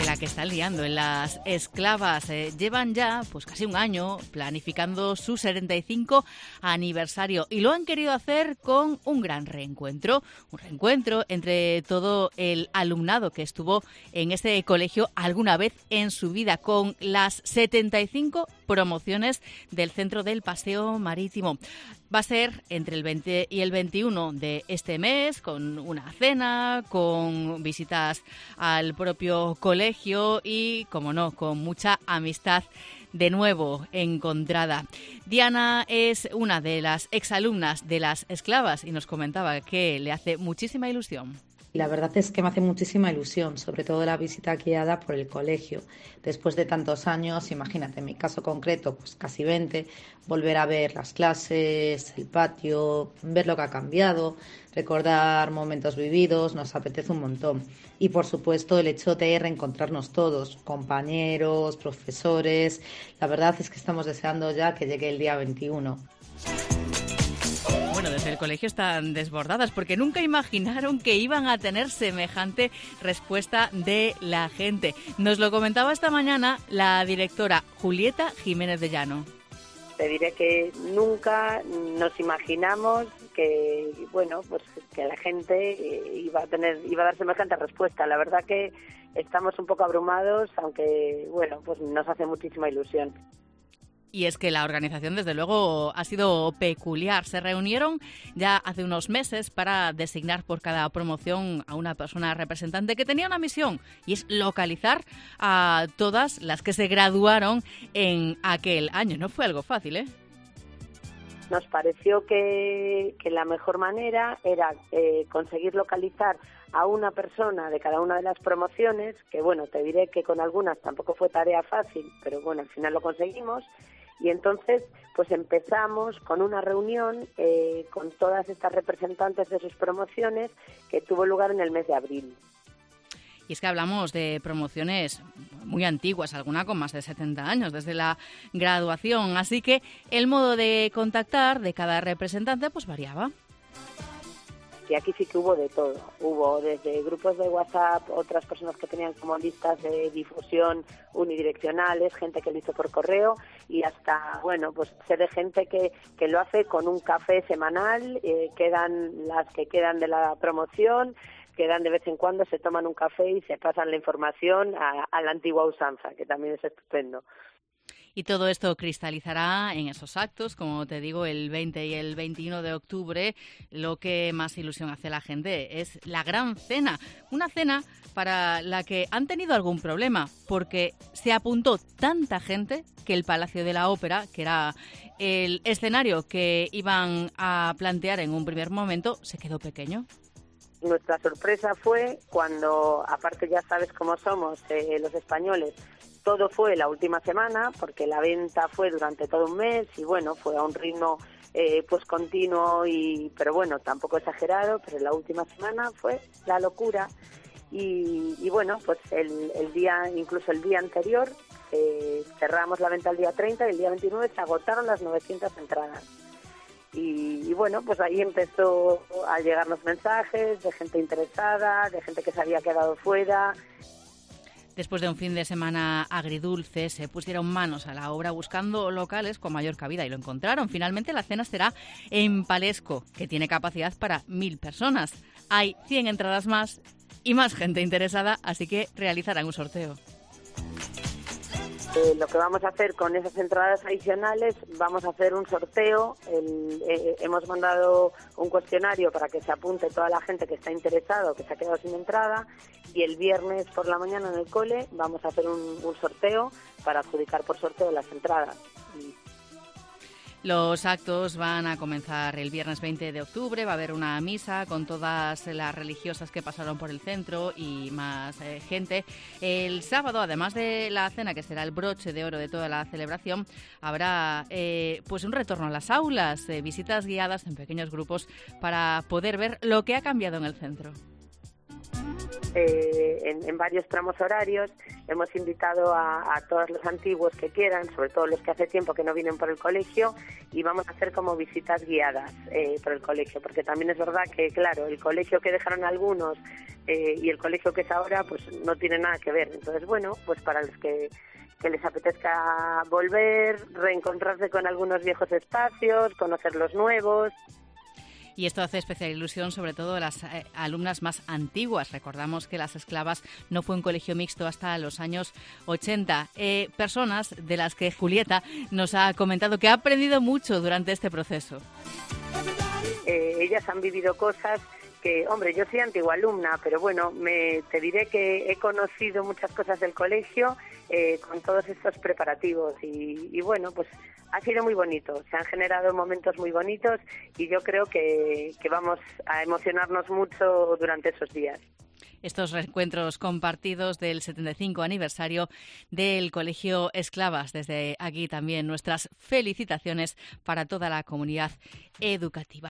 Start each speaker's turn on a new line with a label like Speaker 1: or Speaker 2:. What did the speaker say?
Speaker 1: que la que están liando en las esclavas. Llevan ya pues casi un año planificando su 75 aniversario y lo han querido hacer con un gran reencuentro. Un reencuentro entre todo el alumnado que estuvo en este colegio alguna vez en su vida, con las 75 promociones del Centro del Paseo Marítimo. Va a ser entre el 20 y el 21 de este mes, con una cena, con visitas al propio colegio y, como no, con mucha amistad de nuevo encontrada. Diana es una de las exalumnas de las esclavas y nos comentaba que le hace muchísima ilusión.
Speaker 2: La verdad es que me hace muchísima ilusión, sobre todo la visita guiada por el colegio. Después de tantos años, imagínate, en mi caso concreto, pues casi 20, volver a ver las clases, el patio, ver lo que ha cambiado, recordar momentos vividos, nos apetece un montón. Y por supuesto el hecho de reencontrarnos todos, compañeros, profesores. La verdad es que estamos deseando ya que llegue el día 21.
Speaker 1: Bueno, desde el colegio están desbordadas porque nunca imaginaron que iban a tener semejante respuesta de la gente. Nos lo comentaba esta mañana la directora Julieta Jiménez de Llano.
Speaker 3: Te diré que nunca nos imaginamos que, bueno, pues que la gente iba a dar semejante respuesta. La verdad que estamos un poco abrumados, aunque, bueno, pues nos hace muchísima ilusión.
Speaker 1: Y es que la organización, desde luego, ha sido peculiar. Se reunieron ya hace unos meses para designar por cada promoción a una persona representante que tenía una misión, y es localizar a todas las que se graduaron en aquel año. No fue algo fácil, ¿eh?
Speaker 3: Nos pareció que la mejor manera era conseguir localizar a una persona de cada una de las promociones, que bueno, te diré que con algunas tampoco fue tarea fácil, pero bueno, al final lo conseguimos. Y entonces, pues empezamos con una reunión con todas estas representantes de sus promociones que tuvo lugar en el mes de abril.
Speaker 1: Y es que hablamos de promociones muy antiguas, alguna con más de 70 años desde la graduación, así que el modo de contactar de cada representante pues variaba.
Speaker 3: Y aquí sí que hubo de todo. Hubo desde grupos de WhatsApp, otras personas que tenían como listas de difusión unidireccionales, gente que lo hizo por correo, y hasta, bueno, pues sé de gente que lo hace con un café semanal, quedan las que quedan de la promoción, quedan de vez en cuando, se toman un café y se pasan la información a la antigua usanza, que también es estupendo.
Speaker 1: Y todo esto cristalizará en esos actos, como te digo, el 20 y el 21 de octubre. Lo que más ilusión hace a la gente es la gran cena. Una cena para la que han tenido algún problema, porque se apuntó tanta gente que el Palacio de la Ópera, que era el escenario que iban a plantear en un primer momento, se quedó pequeño.
Speaker 3: Nuestra sorpresa fue cuando, aparte ya sabes cómo somos los españoles, todo fue la última semana, porque la venta fue durante todo un mes y bueno, fue a un ritmo pues continuo, pero bueno, tampoco exagerado, pero la última semana fue la locura. Y bueno, pues incluso el día anterior, cerramos la venta el día 30 y el día 29 se agotaron las 900 entradas. Y bueno, pues ahí empezó a llegarnos mensajes de gente interesada, de gente que se había quedado fuera.
Speaker 1: Después de un fin de semana agridulce, se pusieron manos a la obra buscando locales con mayor cabida y lo encontraron. Finalmente la cena será en Palesco, que tiene capacidad para 1000 personas. Hay 100 entradas más y más gente interesada, así que realizarán un sorteo.
Speaker 3: Lo que vamos a hacer con esas entradas adicionales, vamos a hacer un sorteo. Hemos mandado un cuestionario para que se apunte toda la gente que está interesada o que se ha quedado sin entrada, y el viernes por la mañana en el cole vamos a hacer un sorteo para adjudicar por sorteo las entradas.
Speaker 1: Los actos van a comenzar el viernes 20 de octubre, va a haber una misa con todas las religiosas que pasaron por el centro y más gente. El sábado, además de la cena, que será el broche de oro de toda la celebración, habrá pues un retorno a las aulas, visitas guiadas en pequeños grupos para poder ver lo que ha cambiado en el centro.
Speaker 3: en varios tramos horarios. Hemos invitado a todos los antiguos que quieran, sobre todo los que hace tiempo que no vienen por el colegio, y vamos a hacer como visitas guiadas por el colegio, porque también es verdad que, claro, el colegio que dejaron algunos y el colegio que es ahora, pues no tiene nada que ver. Entonces, bueno, pues para los que les apetezca volver, reencontrarse con algunos viejos espacios, conocer los nuevos.
Speaker 1: Y esto hace especial ilusión sobre todo a las alumnas más antiguas. Recordamos que Las Esclavas no fue un colegio mixto hasta los años 80. Personas de las que Julieta nos ha comentado que ha aprendido mucho durante este proceso.
Speaker 3: Ellas han vivido cosas que, hombre, yo soy antigua alumna, pero bueno, te diré que he conocido muchas cosas del colegio con todos estos preparativos y bueno, pues ha sido muy bonito, se han generado momentos muy bonitos y yo creo que vamos a emocionarnos mucho durante esos días.
Speaker 1: Estos reencuentros compartidos del 75 aniversario del Colegio Esclavas. Desde aquí también nuestras felicitaciones para toda la comunidad educativa.